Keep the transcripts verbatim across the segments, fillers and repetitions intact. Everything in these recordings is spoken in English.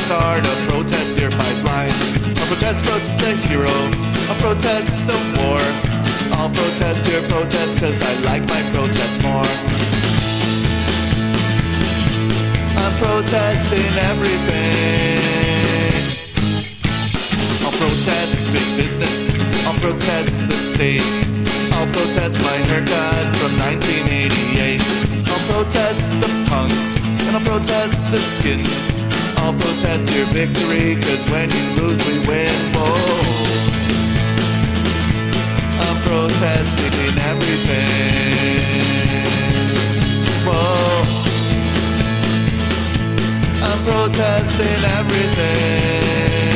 tar to protest your pipeline. I'll protest, protest the hero. I'll protest the war. I'll protest your protest cause I like my protest more. I'm protesting everything. I'll protest big business. I'll protest the state. I'll protest my haircut from nineteen eighty-eight. I'll protest the punks and I'll protest the skins. I'll protest your victory cause when you lose we win. Whoa. I'm protesting everything. Whoa. I'm protesting everything.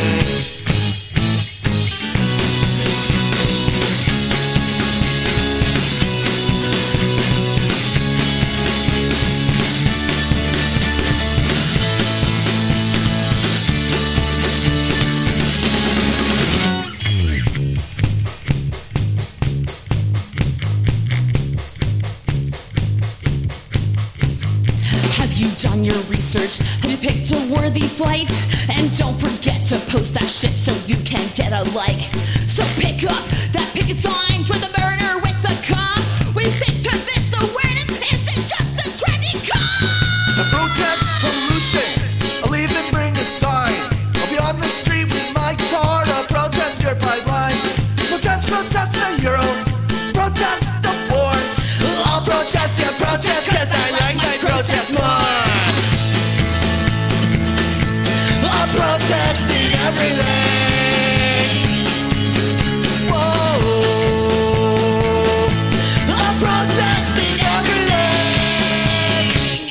Done your research? Have you picked a worthy flight? And don't forget to post that shit so you can get a like. So pick up that picket sign, join the murder with the cop. We stick to this awareness, isn't just a trendy cop. I protest pollution, I'll even bring a sign. I'll be on the street with my guitar to protest your pipeline. Protest, protest the euro, protest the war. I'll protest your protest cause I like my protest more. I'm protesting everything. Whoa. I'm protesting everything.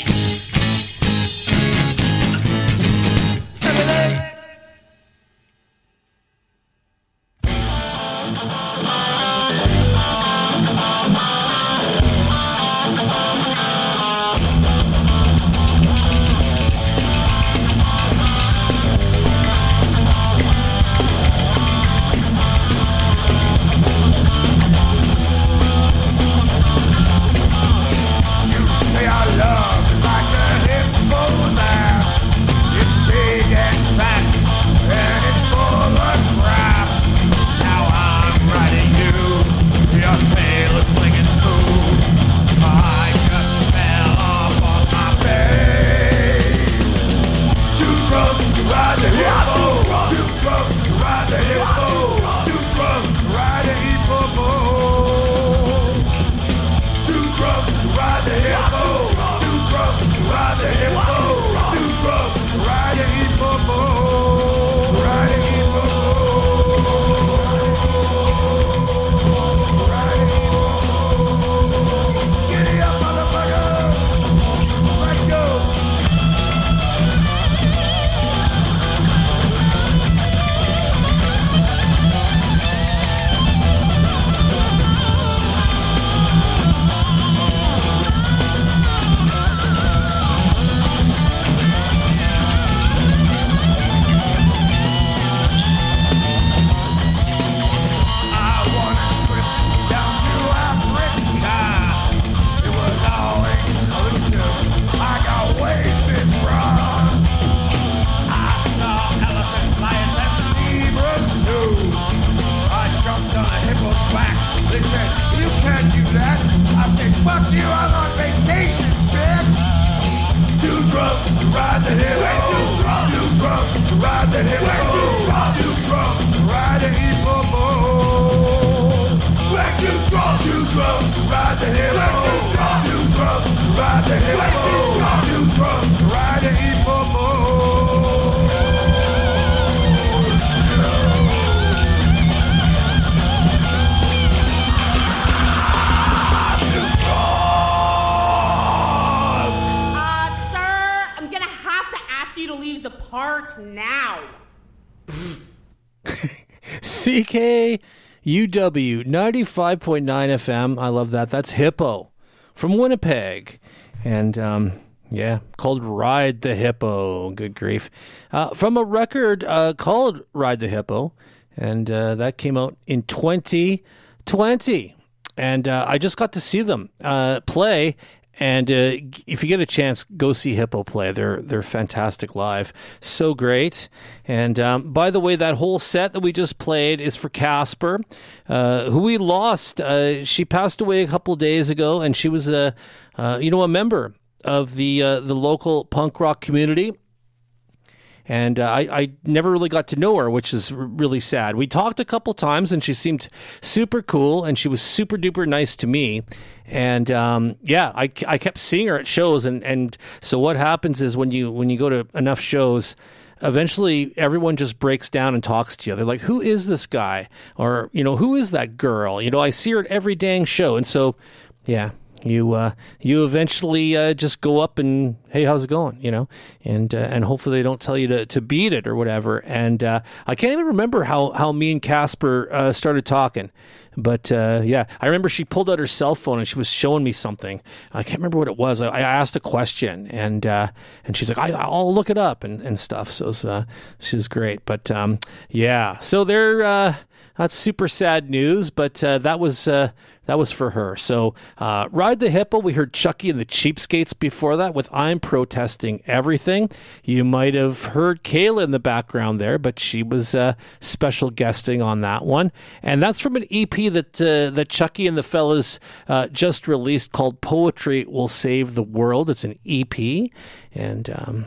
Everything. C K U W ninety-five point nine F M. I love that. That's Hippo from Winnipeg. And, um, yeah, called Ride the Hippo. Good grief. Uh, from a record uh, called Ride the Hippo. And uh, that came out in twenty twenty. And uh, I just got to see them uh, play And uh, if you get a chance, go see Hippo play. They're they're fantastic live, so great. And um, by the way, that whole set that we just played is for Casper, uh, who we lost. Uh, she passed away a couple of days ago, and she was a uh, you know a member of the uh, the local punk rock community. And uh, I, I never really got to know her, which is r- really sad. We talked a couple times, and she seemed super cool, and she was super duper nice to me. And um, yeah, I, I kept seeing her at shows, and, and so what happens is when you when you go to enough shows, eventually everyone just breaks down and talks to you. They're like, "Who is this guy?" Or you know, "Who is that girl?" You know, I see her at every dang show, and so yeah. You uh, you eventually uh, just go up and, hey, how's it going? You know, and uh, and hopefully they don't tell you to, to beat it or whatever. And uh, I can't even remember how, how me and Casper uh, started talking. But uh, yeah, I remember she pulled out her cell phone and she was showing me something. I can't remember what it was. I, I asked a question, and uh, and she's like, I, I'll look it up and, and stuff. So it was, uh, she was great. But um, yeah, so they're uh, that's super sad news. But uh, that was. Uh, That was for her. So, uh, Ride the Hippo, we heard Chucky and the Cheapskates before that with I'm Protesting Everything. You might have heard Kayla in the background there, but she was uh, special guesting on that one. And that's from an E P that uh, that Chucky and the fellas uh, just released called Poetry Will Save the World. It's an E P. And um,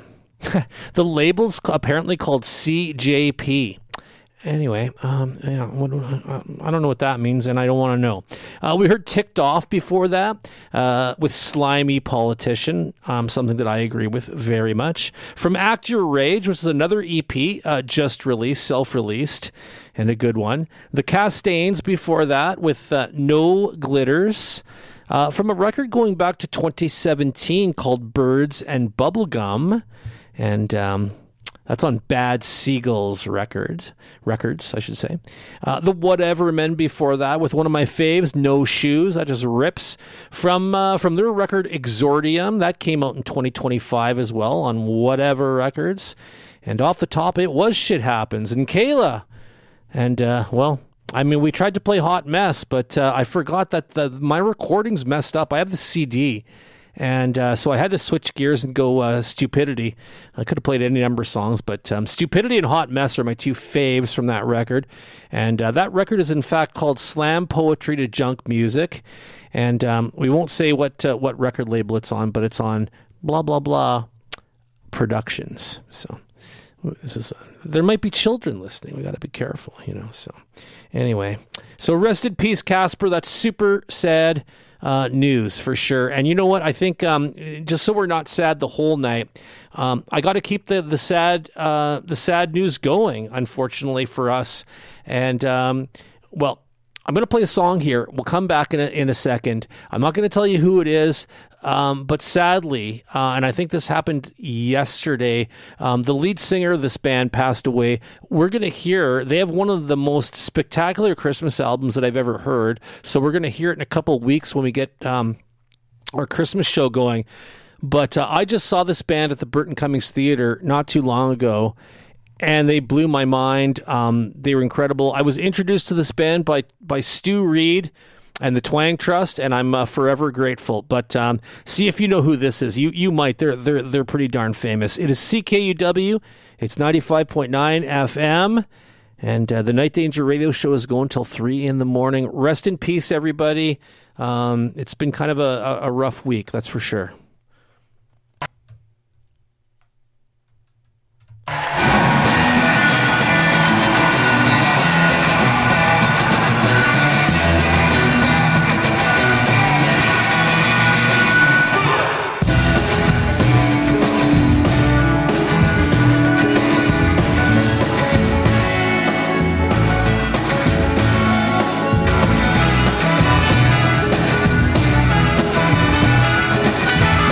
the label's apparently called C J P. Anyway, um, yeah, what, uh, I don't know what that means, and I don't want to know. Uh, we heard Ticked Off before that uh, with Slimy Politician, um, something that I agree with very much. From Act Your Rage, which is another E P uh, just released, self-released, and a good one. The Castains before that with uh, No Glitters. Uh, from a record going back to twenty seventeen called Birds and Bubblegum. And... Um, That's on Bad Seagulls record, records, I should say. Uh, the Whatever Men before that with one of my faves, No Shoes. That just rips. From uh, from their record Exordium. That came out in twenty twenty-five as well on Whatever Records. And off the top, it was Shit Happens. And Kayla. And, uh, well, I mean, we tried to play Hot Mess, but uh, I forgot that the, my recording's messed up. I have the C D. And uh, so I had to switch gears and go uh, Stupidity. I could have played any number of songs, but um, Stupidity and Hot Mess are my two faves from that record. And uh, that record is in fact called Slam Poetry to Junk Music. And um, we won't say what uh, what record label it's on, but it's on blah, blah, blah Productions. So this is uh, there might be children listening. We got to be careful, you know. So anyway, so rest in peace, Casper. That's super sad. Uh, news for sure. And you know what? I think um, just so we're not sad the whole night, um, I got to keep the the sad uh, the sad news going. Unfortunately for us, and um, well, I'm going to play a song here. We'll come back in a, in a second. I'm not going to tell you who it is, um, but sadly, uh, and I think this happened yesterday, um, the lead singer of this band passed away. We're going to hear, they have one of the most spectacular Christmas albums that I've ever heard, so we're going to hear it in a couple of weeks when we get um, our Christmas show going. But uh, I just saw this band at the Burton Cummings Theater not too long ago, and they blew my mind. Um, they were incredible. I was introduced to this band by by Stu Reed and the Twang Trust, and I'm uh, forever grateful. But um, see if you know who this is. You you might. They're they're they're pretty darn famous. It is C K U W. It's ninety-five point nine F M, and uh, the Night Danger Radio Show is going till three in the morning. Rest in peace, everybody. Um, it's been kind of a, a rough week, that's for sure. Thank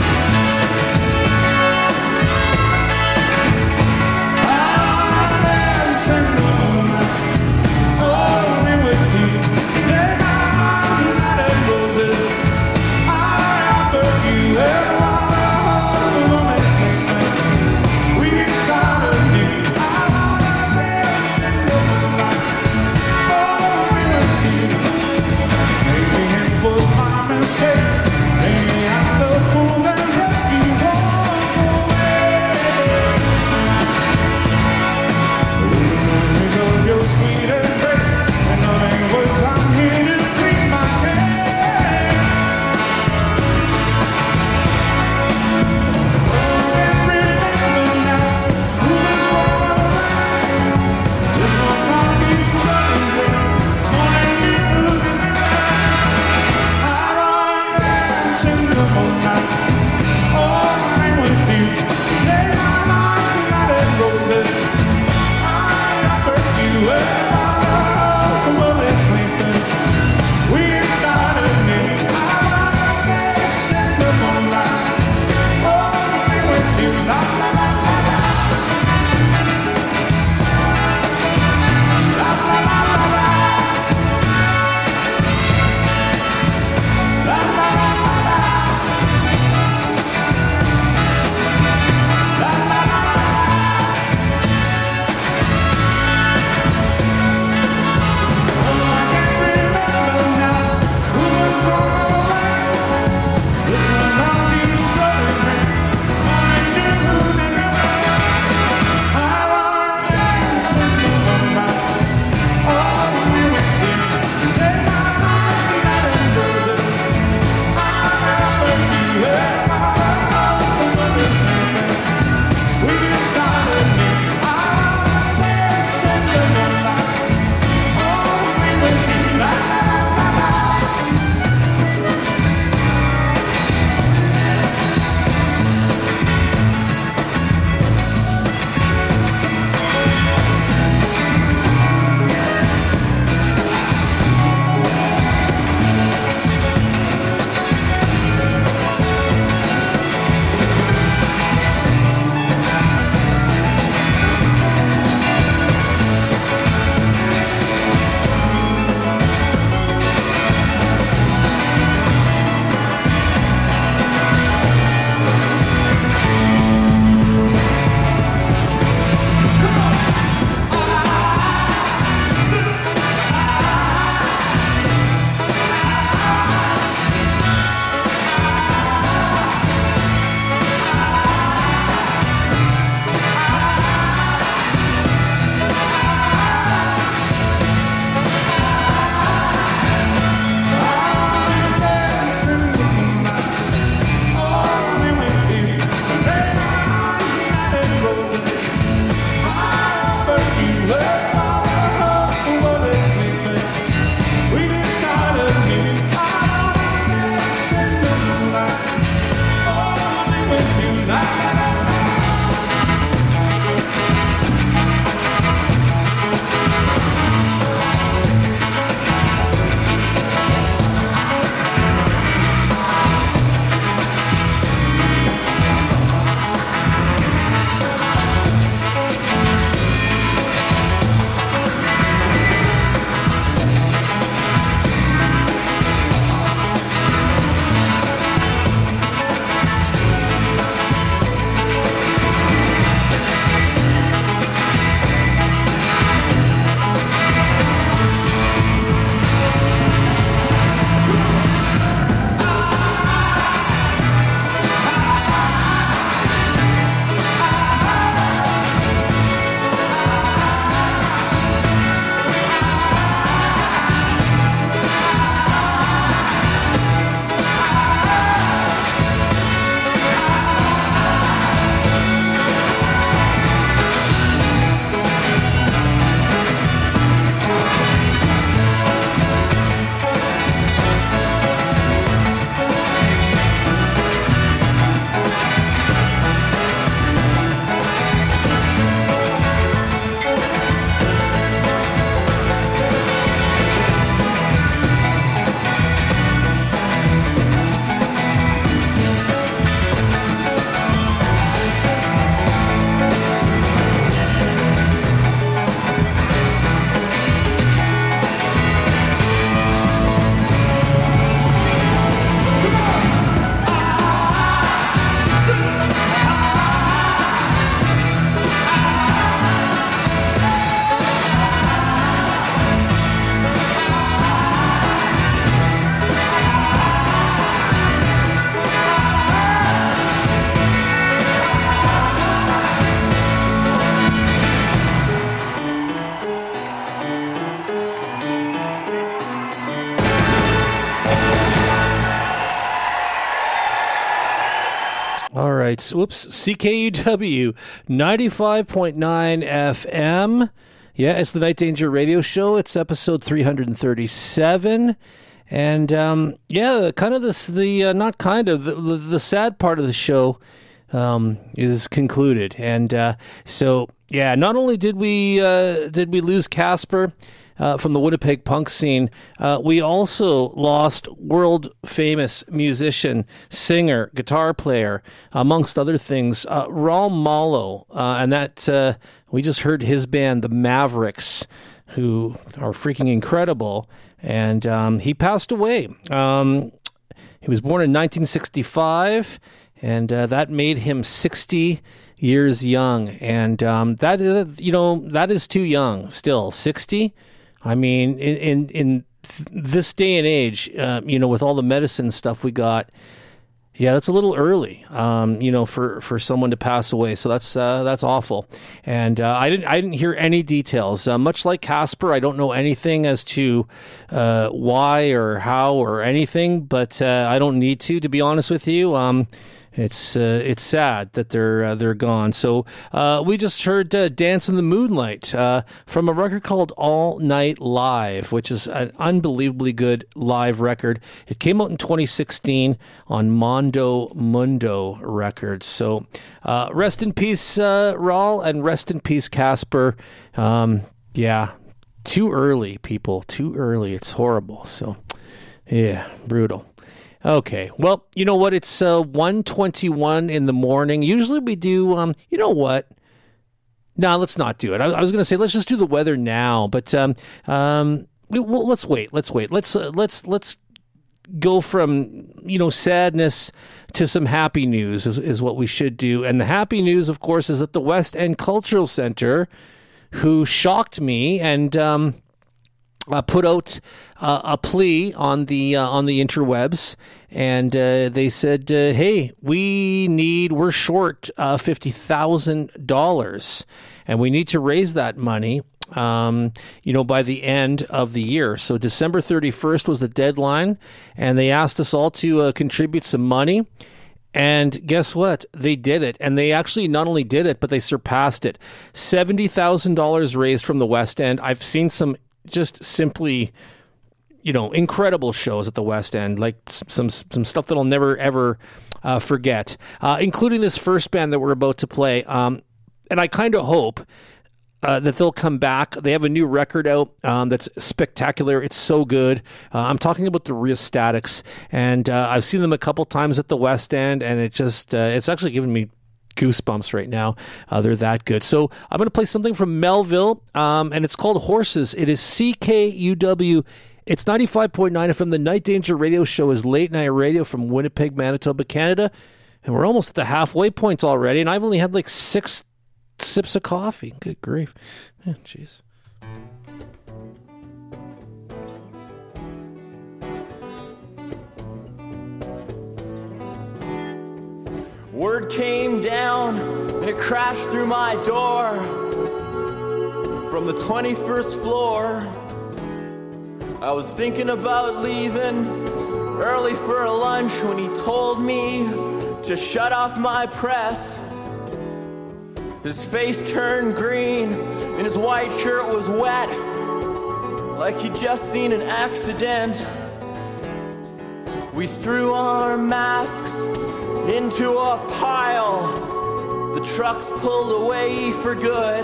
All right. So, whoops. C K U W ninety-five point nine F M. Yeah, it's the Night Danger Radio Show. It's episode three thirty-seven. And, um, yeah, kind of this, the, uh, not kind of, the, the, the sad part of the show um, is concluded. And uh, so, yeah, not only did we, uh, did we lose Casper, Uh, from the Winnipeg punk scene, uh, we also lost world-famous musician, singer, guitar player, amongst other things, uh, Raul Malo, uh, and that uh, we just heard his band, the Mavericks, who are freaking incredible, and um, he passed away. Um, he was born in nineteen sixty-five, and uh, that made him sixty years young, and um, that is, you know, that is too young still, sixty. I mean, in in, in this day and age, uh, you know, with all the medicine stuff we got, yeah, that's a little early, um, you know, for, for someone to pass away. So that's uh, that's awful. And uh, I didn't I didn't hear any details. Uh, much like Casper, I don't know anything as to uh, why or how or anything. But uh, I don't need to, to be honest with you. Um, It's uh, it's sad that they're uh, they're gone. So uh, we just heard uh, "Dance in the Moonlight" uh, from a record called All Night Live, which is an unbelievably good live record. It came out in twenty sixteen on Mondo Mundo Records. So uh, rest in peace, uh, Raul, and rest in peace, Casper. Um, yeah, too early, people. Too early. It's horrible. So yeah, brutal. Okay, well, you know what? It's uh, one twenty-one in the morning. Usually we do, um, you know what? No, let's not do it. I, I was going to say, let's just do the weather now, but um, um, well, let's wait. Let's wait. Let's uh, let's let's go from, you know, sadness to some happy news is, is what we should do. And the happy news, of course, is that the West End Cultural Center, who shocked me and um, Uh, put out uh, a plea on the uh, on the interwebs, and uh, they said, uh, "Hey, we need we're short uh, fifty thousand dollars, and we need to raise that money, um, you know, by the end of the year." So December thirty-first was the deadline, and they asked us all to uh, contribute some money. And guess what? They did it. And they actually not only did it, but they surpassed it. seventy thousand dollars raised from the West End. I've seen some just simply, you know, incredible shows at the West End, like some some stuff that I'll never, ever uh, forget, uh, including this first band that we're about to play. Um, and I kind of hope uh, that they'll come back. They have a new record out um, that's spectacular. It's so good. Uh, I'm talking about the Rheostatics, and uh, I've seen them a couple times at the West End, and it just, uh, it's actually given me goosebumps right now. Uh, they're that good. So I'm going to play something from Melville, um, and it's called Horses. It is C K U W. It's ninety-five point nine F M. The Night Danger Radio Show is late night radio from Winnipeg, Manitoba, Canada. And we're almost at the halfway point already, and I've only had like six sips of coffee. Good grief. Yeah, jeez. Word came down and it crashed through my door from the twenty-first floor. I was thinking about leaving early for a lunch when he told me to shut off my press. His face turned green and his white shirt was wet, like he'd just seen an accident. We threw our masks into a pile. The trucks pulled away for good.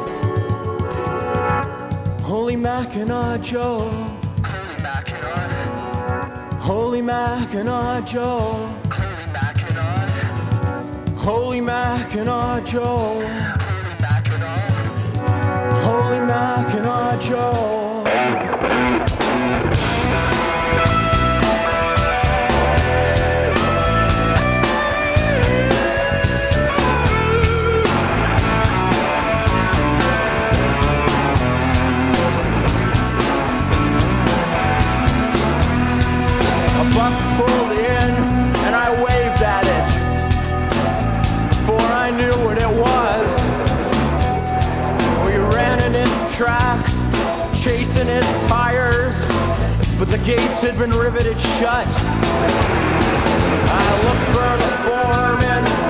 Holy Mackinac Joe. Holy Mackinac. Holy Mackinac Joe. Holy Mackinac. Holy Mackinac Joe. Holy Mackinac. Holy Mackinac Joe. Bus pulled in and I waved at it before I knew what it was. We ran in its tracks, chasing its tires, but the gates had been riveted shut. I looked for the foreman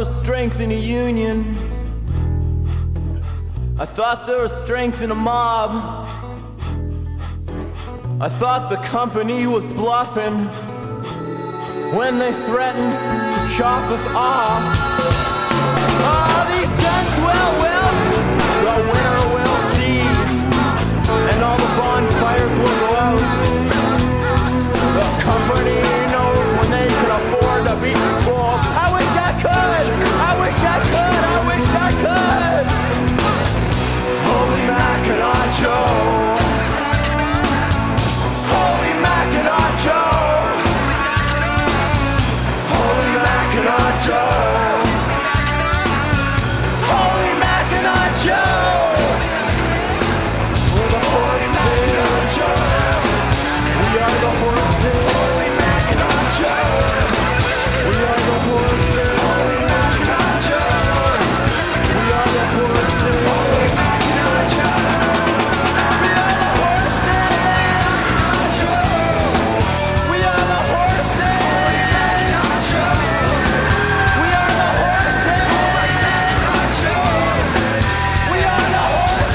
was strength in a union. I thought there was strength in a mob. I thought the company was bluffing when they threatened to chop us off. Oh, these guns will wilt, the winter will cease, and all the bonfires will go out. The company knows when they can afford to be full. I wish I could, I wish I could, I wish I could. Holy Mackinac Joe. Holy Mackinac Joe. Holy Mackinac Joe. Holy Mackinac Joe. We're the horses. We are the horses. Holy Mackinac Joe. We are the horses. Holy Mackinac Joe. We are the horses. Holy Mackinac Joe. We are the horses. We are the horses. We are the horses. We are the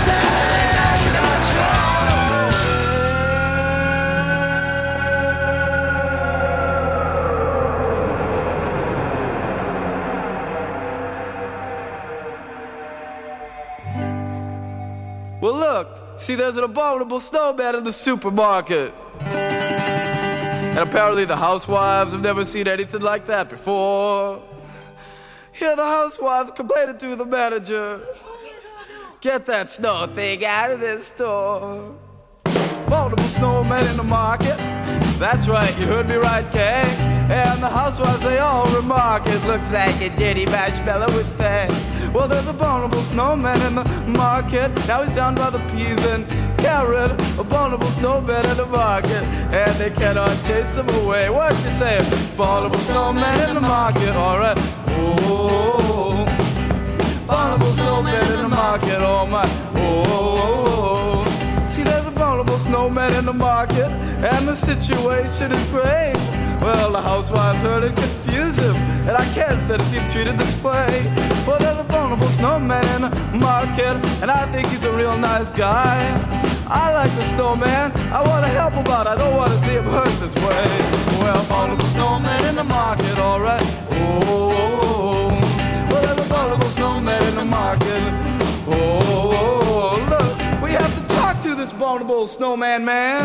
Well, look, see, there's an abominable snowman in the supermarket. And apparently the housewives have never seen anything like that before. Here the housewives complaining to the manager. Get that snow thing out of this store. Abominable snowman in the market. That's right, you heard me right, Kay. And the housewives, they all remark it looks like a dirty marshmallow with fangs. Well, there's a abominable snowman in the market. Now he's down by the peas and carrot. Abominable snowman in the market, and they cannot chase him away. What you say? Abominable snowman in the market, alright. Oh, abominable snowman in the market, oh my. Oh, see, there's a abominable snowman in the market, and the situation is great. Well, the housewives heard it confuse him, and I can't stand to see him treated this way. Well, there's a abominable snowman in the market, and I think he's a real nice guy. I like the snowman, I want to help him out, I don't want to see him hurt this way. Well, abominable snowman in the market, alright. Oh, well, there's a abominable snowman in the market. Oh, look, we have to talk to this abominable snowman man.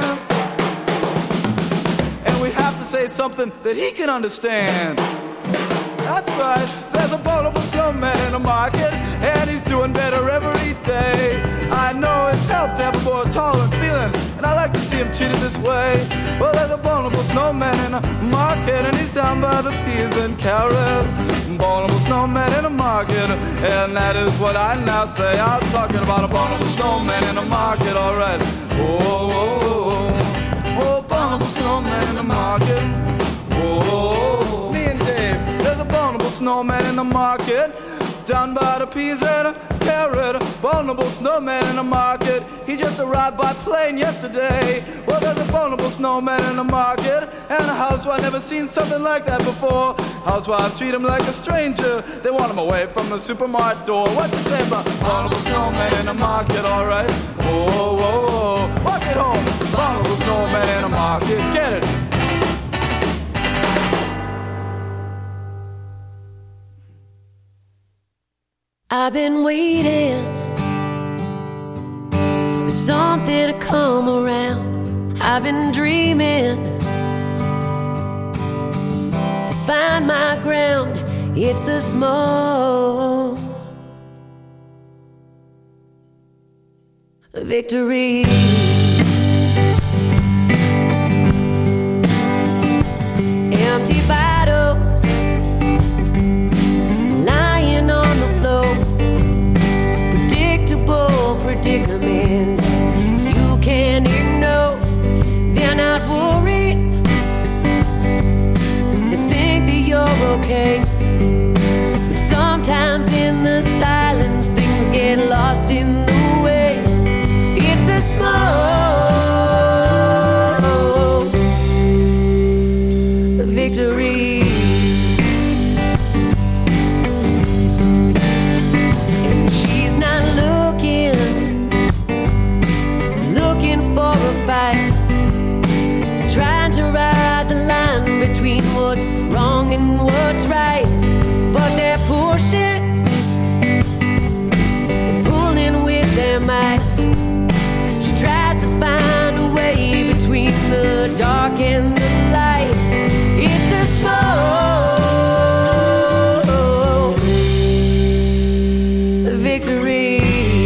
And we have to say something that he can understand. That's right, there's a abominable snowman in the market, and he's doing better every day. I know it's helped to have a more tolerant feeling, and I like to see him treated this way. Well, there's a abominable snowman in the market, and he's down by the peas and carrot. Abominable snowman in the market, and that is what I now say. I'm talking about a abominable snowman in the market, alright. Oh, oh, oh. Oh, abominable snowman in the market. Oh, me and Dave, there's a abominable snowman in the market. Down by the peas and a carrot. Abominable snowman in the market. He just arrived by plane yesterday. Well, there's a abominable snowman in the market, and a housewife never seen something like that before. Housewives treat him like a stranger. They want him away from the supermarket door. What you say about abominable snowman in the market, alright? Oh, oh, oh, walk it home. Abominable snowman in the market, get it. I've been waiting for something to come around. I've been dreaming to find my ground. It's the smoke, victory. Empty bottles lying on the floor. Predictable predicament you can't ignore. They're not worried. They think that you're okay. But sometimes in the silence things get lost in the way. It's the smoke, victory. their might. She tries to find a way between the dark and the light. It's the smoke, the victories.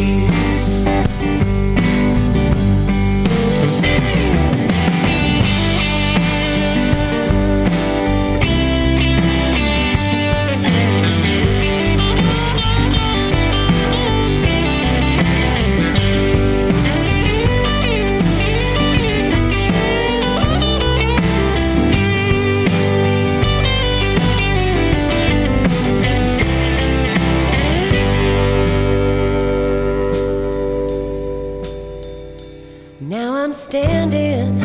Now I'm standing,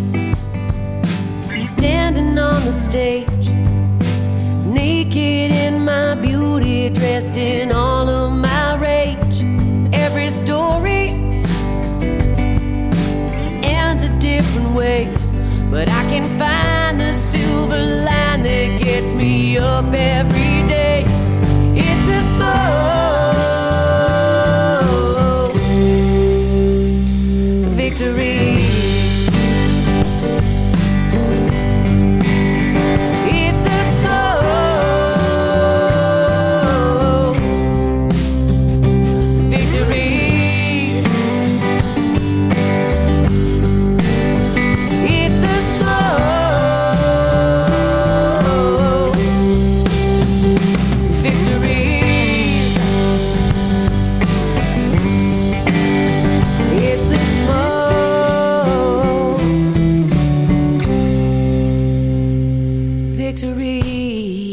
standing on the stage, naked in my beauty, dressed in all of my rage. Every story ends a different way, but I can find the silver line that gets me up every day. It's the smoke, victory. It's the smoke, victories. It's the smoke, victories. It's the smoke, victories.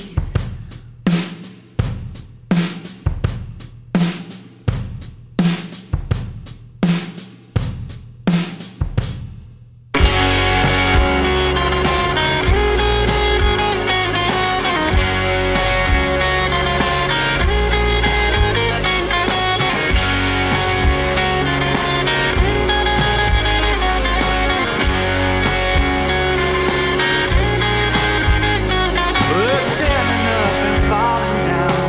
We're standing up and falling down.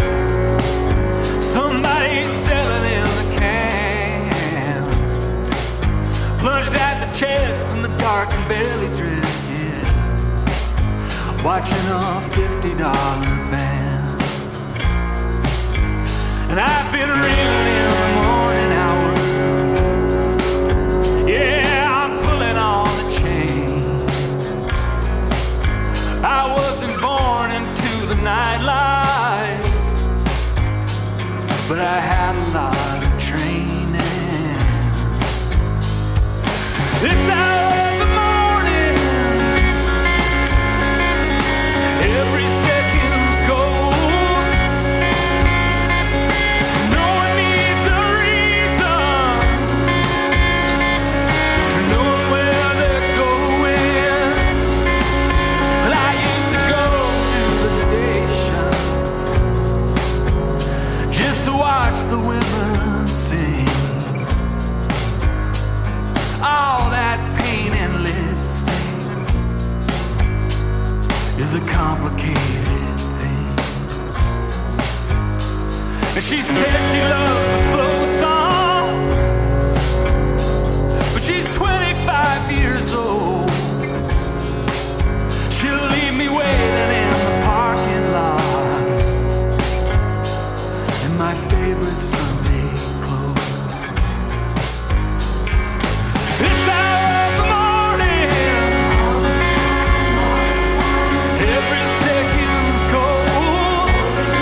Somebody's selling in the can. Plunged at the chest in the dark and barely dressed yet. Watching a fifty dollar band. And I've been reeling in the morning hours. Yeah, I'm pulling on the chain. I wasn't born into the nightlife, but I had a lot of training. This hour of the morning, every second's gold. No one needs a reason for knowing where they're going. Well, I used to go to the station just to watch the women sing. All that paint and lipstick is a complicated thing. And she says she loves the slow songs, but she's twenty-five years old. She'll leave me waiting in the parking lot in my favorite Sunday clothes. This hour of the morning, every second's gold.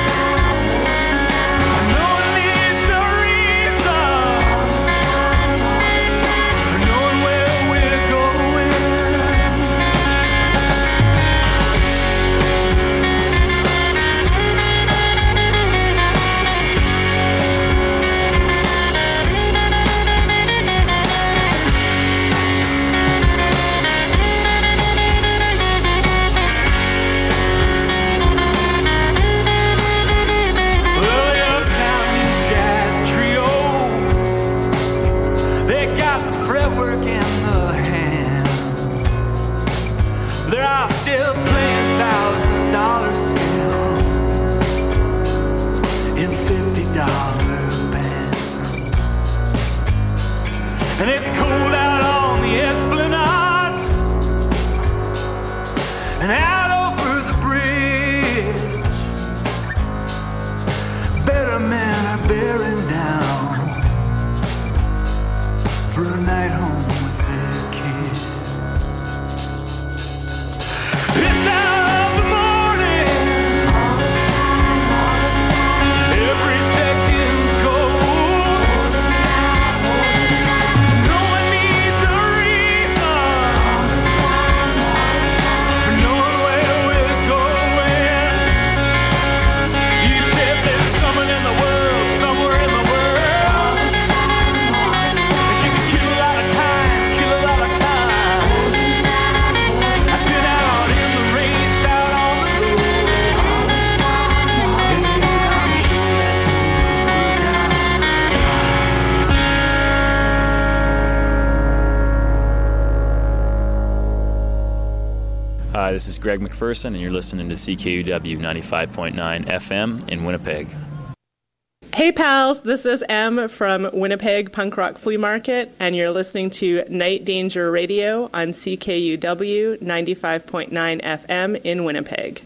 No one needs a reason for knowing where we're going. Well, the uptown new jazz trios, they got the fretwork in the hand. They're all still playing thousand dollar scales in fifty dollar bands. and it's cold out on the Esplanade, and out over the bridge, better men are bearing down for a night home with their kids. It's out of the morning, all the time, all the time. Every second's gold. More than that, more than that. No one needs a reason, all the time, all the time. For knowing where we're going. You said there's someone in the world, somewhere in the world, all the time, all the time. That you can kill a lot of time, kill a lot of time. More than that, more than that. I've been out in the race, out on the road, all the time, all the and time. I'm sure that's gonna work out. Hi, this is Greg McPherson, and you're listening to C K U W ninety-five point nine F M in Winnipeg. Hey pals, this is Em from Winnipeg Punk Rock Flea Market, and you're listening to Night Danger Radio on C K U W ninety-five point nine F M in Winnipeg.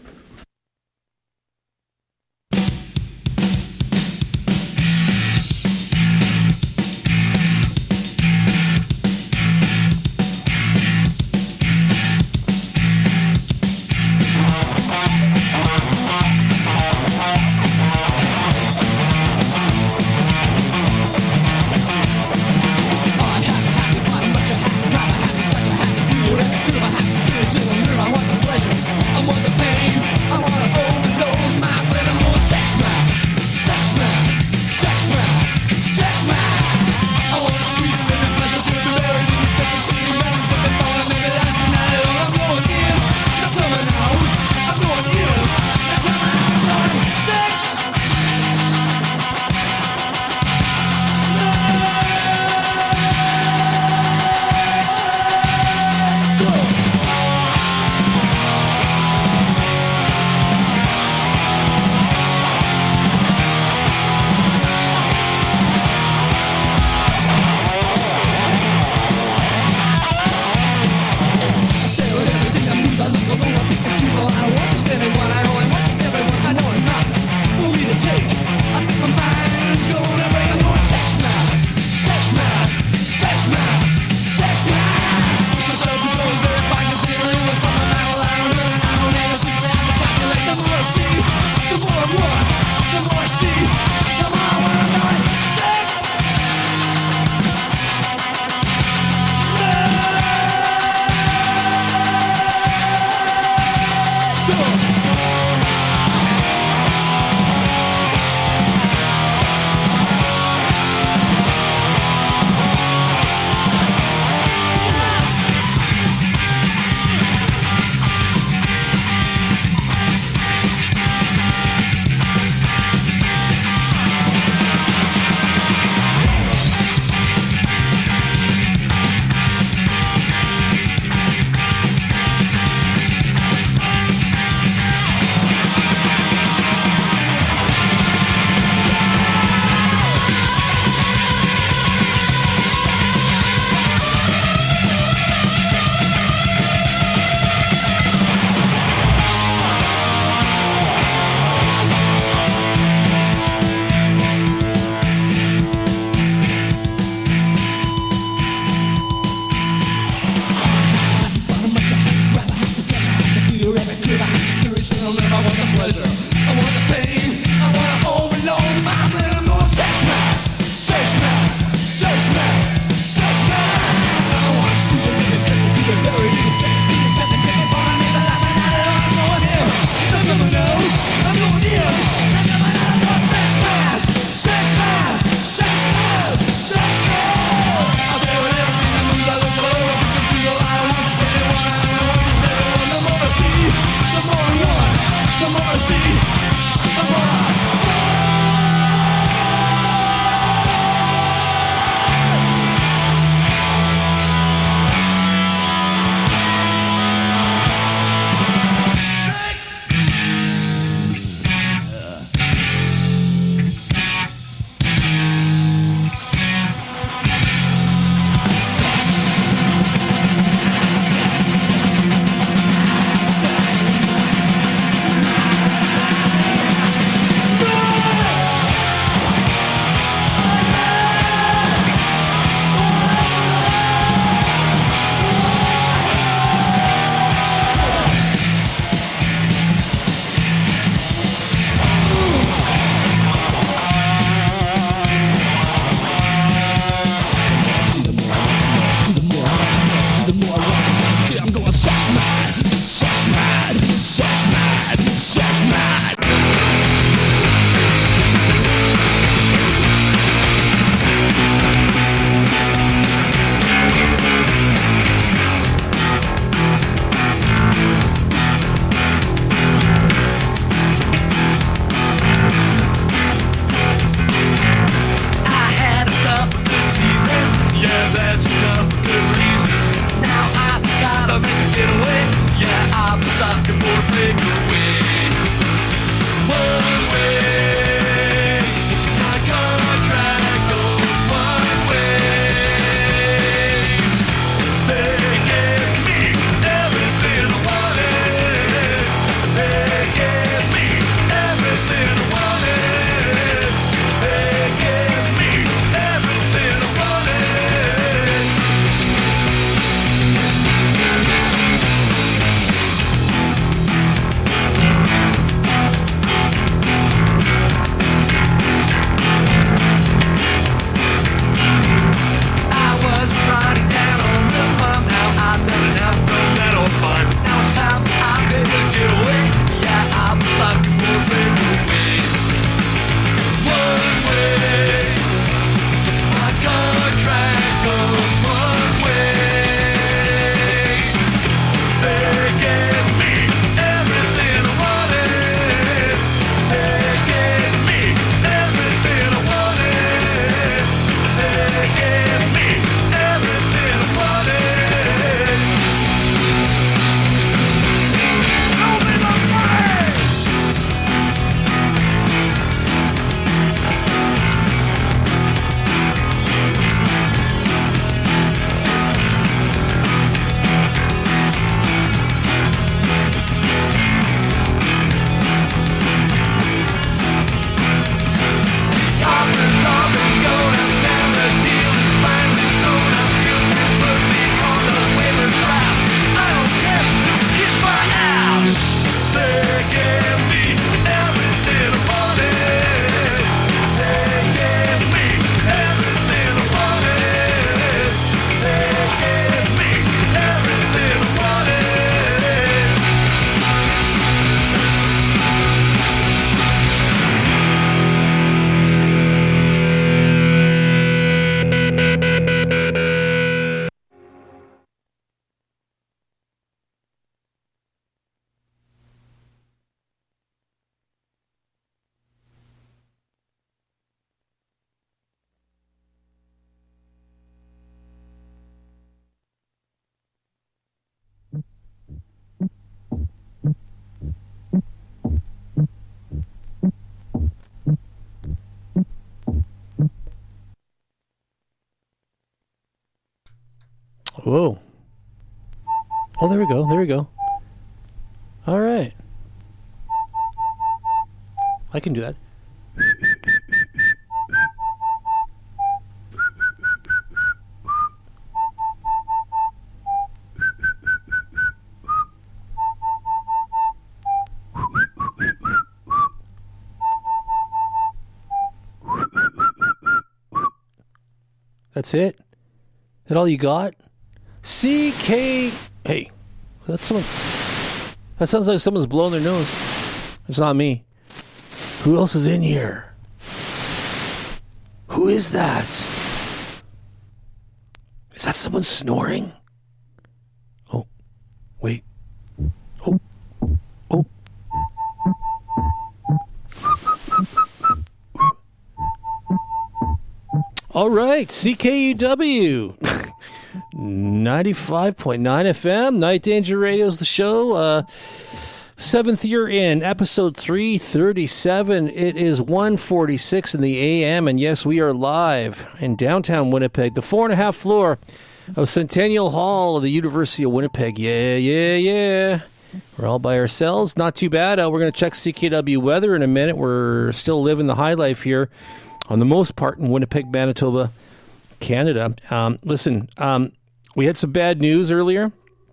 I want the pain. Whoa. Oh, there we go. There we go. All right. I can do that. That's it? That all you got? C K... Hey, that's someone... That sounds like someone's blowing their nose. It's not me. Who else is in here? Who is that? Is that someone snoring? Oh, wait. Oh, oh. All right, C K U W. ninety-five point nine F M, Night Danger Radio's the show. Uh, seventh year in, episode three thirty-seven. It is one forty-six in the A M, and yes, we are live in downtown Winnipeg, the four and a half floor of Centennial Hall of the University of Winnipeg. Yeah, yeah, yeah. We're all by ourselves. Not too bad. Uh, we're going to check C K W weather in a minute. We're still living the high life here, on the most part, in Winnipeg, Manitoba, Canada. Um, listen, um, we had some bad news earlier,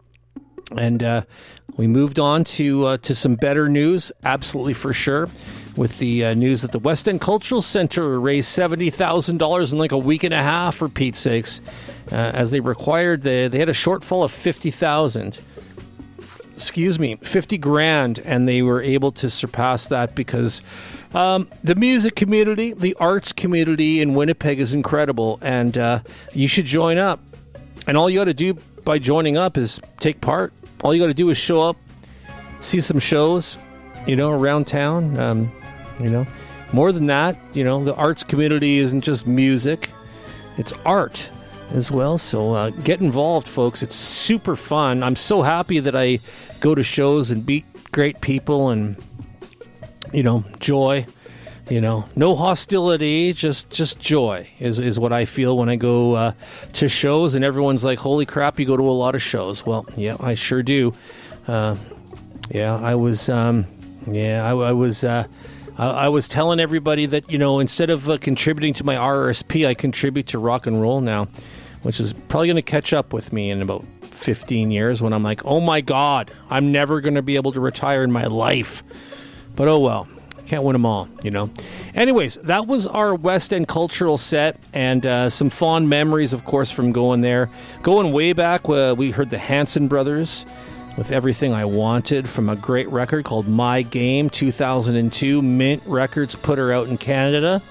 and uh, we moved on to uh, to some better news, absolutely for sure, with the uh, news that the West End Cultural Centre raised seventy thousand dollars in like a week and a half, for Pete's sakes, uh, as they required. They, they had a shortfall of fifty thousand dollars. Excuse me, fifty grand, and they were able to surpass that because um, the music community, the arts community in Winnipeg is incredible, and uh, you should join up. And all you got to do by joining up is take part. All you got to do is show up, see some shows, you know, around town. Um, you know, more than that, you know, the arts community isn't just music; it's art as well. So uh, get involved, folks. It's super fun. I'm so happy that I go to shows and meet great people and, you know, joy. You know, no hostility, just just joy is, is what I feel when I go uh, to shows. And everyone's like, holy crap, you go to a lot of shows. Well, yeah, I sure do. Uh, yeah, I was, um, yeah, I, I was... Uh, I was telling everybody that, you know, instead of uh, contributing to my R R S P, I contribute to rock and roll now, which is probably going to catch up with me in about fifteen years when I'm like, oh my God, I'm never going to be able to retire in my life. But oh well, can't win them all, you know. Anyways, that was our West End cultural set, and uh, some fond memories, of course, from going there. Going way back, uh, we heard the Hanson Brothers with Everything I Wanted from a great record called My Game, two thousand two. Mint Records put her out in Canada.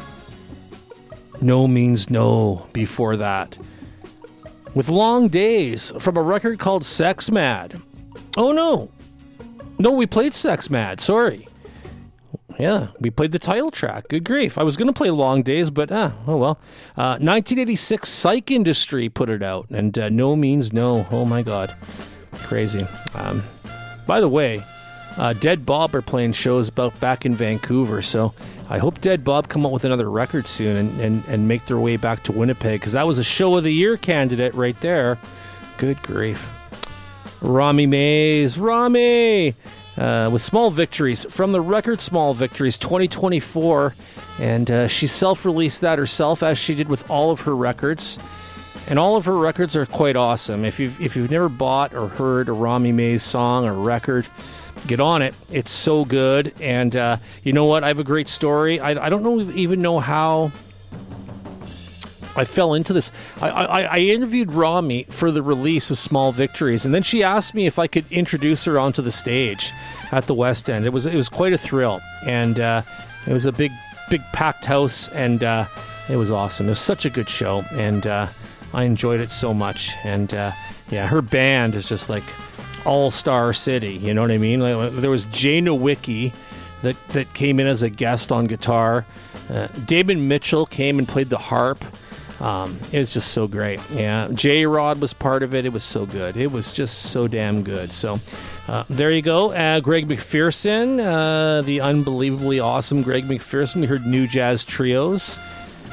No Means No before that. With Long Days from a record called Sex Mad. Oh, no. No, we played Sex Mad. Sorry. Yeah, we played the title track. Good grief. I was going to play Long Days, but ah, oh well. Uh, nineteen eighty-six, Psych Industry put it out, and uh, No Means No. Oh, my God. Crazy. Um, by the way, uh, Dead Bob are playing shows about back in Vancouver, so I hope Dead Bob come up with another record soon and, and, and make their way back to Winnipeg, because that was a Show of the Year candidate right there. Good grief. Rami Mays. Rami! Uh, with Small Victories, from the record Small Victories twenty twenty-four, and uh, she self-released that herself, as she did with all of her records. And all of her records are quite awesome. If you've if you've never bought or heard a Rami Mays song or record, get on it. It's so good. And uh, you know what? I have a great story. I, I don't know even know how I fell into this. I, I, I interviewed Rami for the release of Small Victories, and then she asked me if I could introduce her onto the stage at the West End. It was it was quite a thrill, and uh, it was a big big packed house, and uh, it was awesome. It was such a good show, and uh, I enjoyed it so much. And uh, yeah, her band is just like all-star city. You know what I mean? Like, there was Jay Nowicki that that came in as a guest on guitar. Uh, Damon Mitchell came and played the harp. Um, it was just so great. Yeah, J-Rod was part of it. It was so good. It was just so damn good. So uh, there you go. Uh, Greg McPherson, uh, the unbelievably awesome Greg McPherson. We heard New Jazz Trios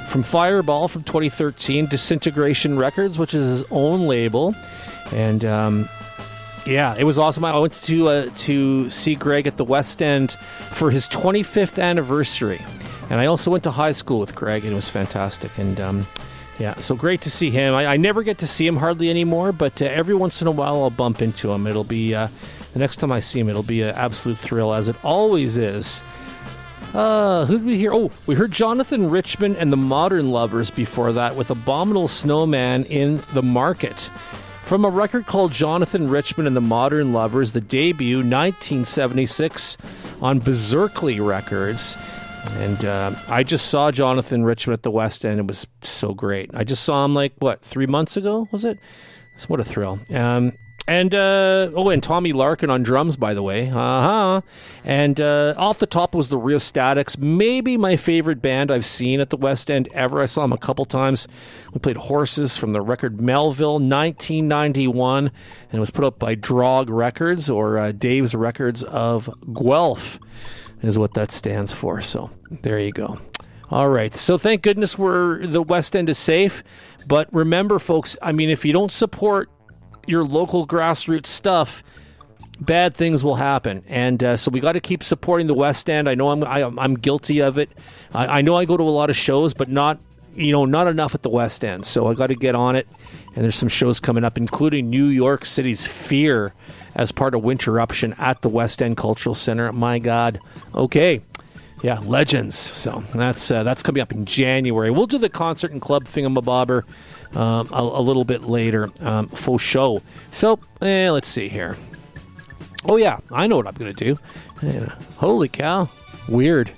from Fireball from twenty thirteen, Disintegration Records, which is his own label. And um, yeah, it was awesome. I went to uh, to see Greg at the West End for his twenty-fifth anniversary. And I also went to high school with Greg, and it was fantastic. And um, yeah, so great to see him. I, I never get to see him hardly anymore, but uh, every once in a while I'll bump into him. It'll be, uh, the next time I see him, it'll be an absolute thrill, as it always is. Uh, who did we hear? Oh, we heard Jonathan Richman and the Modern Lovers before that with Abominable Snowman in the Market. From a record called Jonathan Richman and the Modern Lovers, the debut, nineteen seventy-six, on Berserkly Records. And uh, I just saw Jonathan Richman at the West End. It was so great. I just saw him like, what, three months ago, was it? So what a thrill. Um, and, uh, oh, and Tommy Larkin on drums, by the way. Uh-huh. And uh, off the top was the Rheostatics, maybe my favorite band I've seen at the West End ever. I saw them a couple times. We played Horses from the record Melville, nineteen ninety-one, and it was put up by Drog Records, or uh, Dave's Records of Guelph is what that stands for. So there you go. All right. So thank goodness we're the West End is safe. But remember, folks, I mean, if you don't support your local grassroots stuff, bad things will happen. And uh, so we got to keep supporting the West End. I know I'm I, I'm guilty of it. I, I know I go to a lot of shows, but not you know not enough at the West End. So I got to get on it. And there's some shows coming up, including New York City's Fear as part of Winterruption at the West End Cultural Center. My God. Okay. Yeah, Legends. So that's uh, that's coming up in January. We'll do the concert and club thingamabobber um, a, a little bit later. Um, faux show. So, eh, let's see here. Oh, yeah. I know what I'm going to do. Yeah. Holy cow. Weird.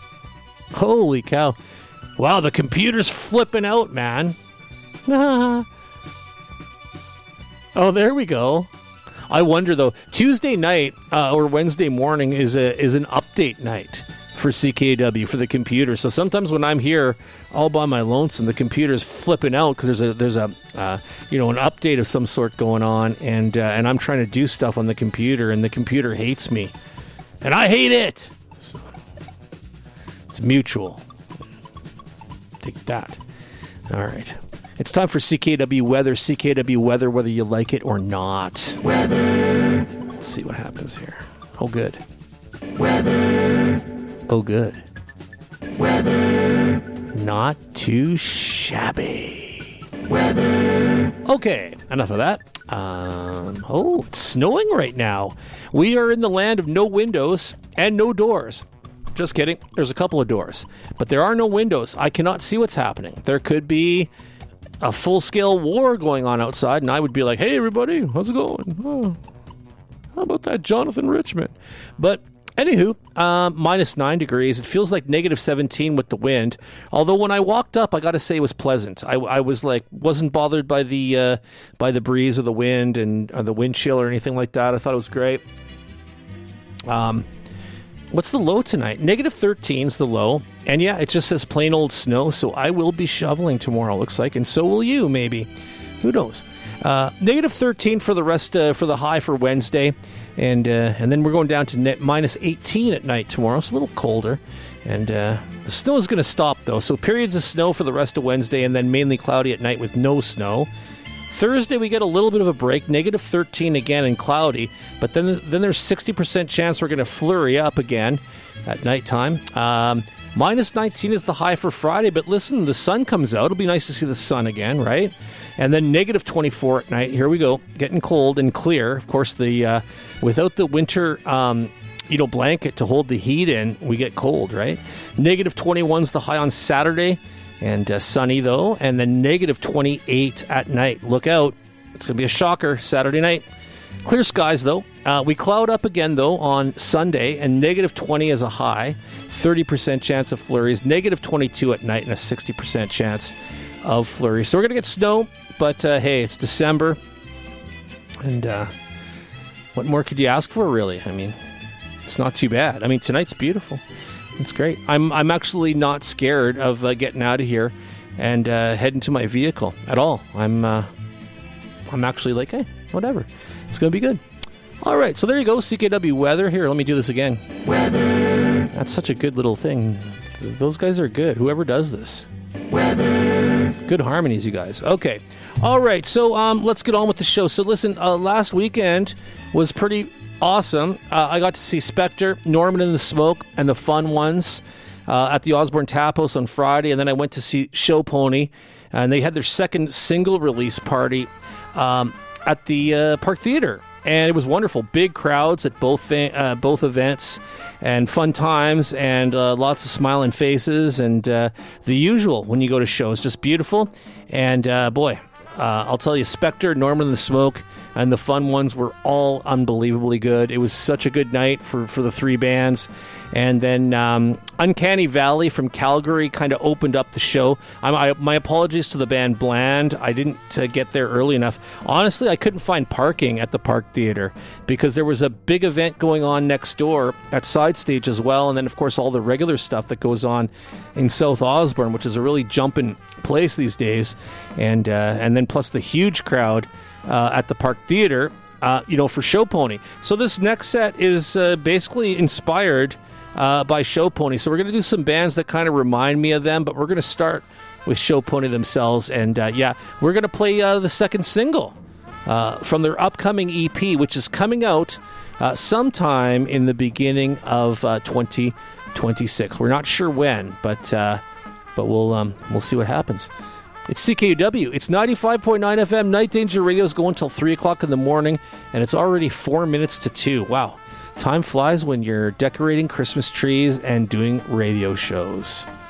Holy cow. Wow, the computer's flipping out, man. Oh, there we go. I wonder, though, Tuesday night uh, or Wednesday morning is a is an update night for C K W, for the computer. So sometimes when I'm here all by my lonesome, the computer's flipping out because there's a there's a uh, you know an update of some sort going on, and uh, and I'm trying to do stuff on the computer, and the computer hates me, and I hate it. So it's mutual. Take that. All right. It's time for C K W Weather. C K W Weather, whether you like it or not. Weather. Let's see what happens here. Oh, good. Weather. Oh, good. Weather. Not too shabby. Weather. Okay, enough of that. Um, oh, it's snowing right now. We are in the land of no windows and no doors. Just kidding. There's a couple of doors, but there are no windows. I cannot see what's happening. There could be a full-scale war going on outside, and I would be like, hey, everybody, how's it going? Oh, how about that Jonathan Richman? But anywho, um, minus nine degrees. It feels like negative seventeen with the wind. Although when I walked up, I got to say it was pleasant. I, I was like, wasn't bothered by the uh, by the breeze or the wind and or the wind chill or anything like that. I thought it was great. Um, what's the low tonight? Negative thirteen is the low. And yeah, it just says plain old snow, so I will be shoveling tomorrow, looks like, and so will you, maybe. Who knows? Uh, negative thirteen for the rest, uh, for the high for Wednesday, and uh, and then we're going down to net minus eighteen at night tomorrow. It's a little colder, and uh, the snow is going to stop, though, so periods of snow for the rest of Wednesday, and then mainly cloudy at night with no snow. Thursday, we get a little bit of a break, negative thirteen again and cloudy, but then then there's sixty percent chance we're going to flurry up again at nighttime. Um, minus nineteen is the high for Friday, but listen, the sun comes out. It'll be nice to see the sun again, right? And then negative twenty-four at night. Here we go, getting cold and clear. Of course, the uh, without the winter um, you know, blanket to hold the heat in, we get cold, right? Negative twenty-one is the high on Saturday. And uh, sunny, though, and then negative twenty-eight at night. Look out. It's going to be a shocker Saturday night. Clear skies, though. Uh, we cloud up again, though, on Sunday, and negative twenty as a high. thirty percent chance of flurries. Negative twenty-two at night, and a sixty percent chance of flurries. So we're going to get snow, but uh, hey, it's December. And uh, what more could you ask for, really? I mean, it's not too bad. I mean, tonight's beautiful. It's great. I'm I'm actually not scared of uh, getting out of here and uh, heading to my vehicle at all. I'm uh, I'm actually like, hey, whatever. It's going to be good. All right, so there you go, C K W Weather. Here, let me do this again. Weather. That's such a good little thing. Those guys are good. Whoever does this. Weather. Good harmonies, you guys. Okay. All right. So um, let's get on with the show. So listen, uh, last weekend was pretty awesome. Uh, I got to see Spectre, Norman and the Smoke, and the Fun Ones uh, at the Osborne Tap House on Friday. And then I went to see Show Pony, and they had their second single release party um, at the uh, Park Theatre. And it was wonderful. Big crowds at both uh, both events, and fun times, and uh, lots of smiling faces, and uh, the usual when you go to shows. Just beautiful. And uh, boy, uh, I'll tell you, Spectre, Norman and the Smoke, and the Fun Ones were all unbelievably good. It was such a good night for, for the three bands. And then um, Uncanny Valley from Calgary kind of opened up the show. I'm, I, my apologies to the band Bland. I didn't uh, get there early enough. Honestly, I couldn't find parking at the Park Theatre because there was a big event going on next door at Side Stage as well. And then, of course, all the regular stuff that goes on in South Osborne, which is a really jumping place these days. And, uh, and then plus the huge crowd uh, at the Park Theatre, uh, you know, for Show Pony. So this next set is uh, basically inspired Uh, by Show Pony. So we're going to do some bands that kind of remind me of them, but we're going to start with Show Pony themselves. And uh, yeah, we're going to play uh, the second single uh, from their upcoming E P, which is coming out uh, sometime in the beginning of uh, twenty twenty-six. We're not sure when, but uh, but we'll um, we'll see what happens. It's C K U W. It's ninety-five point nine F M. Night Danger Radio is going until three o'clock in the morning, and it's already four minutes to two. Wow. Time flies when you're decorating Christmas trees and doing radio shows.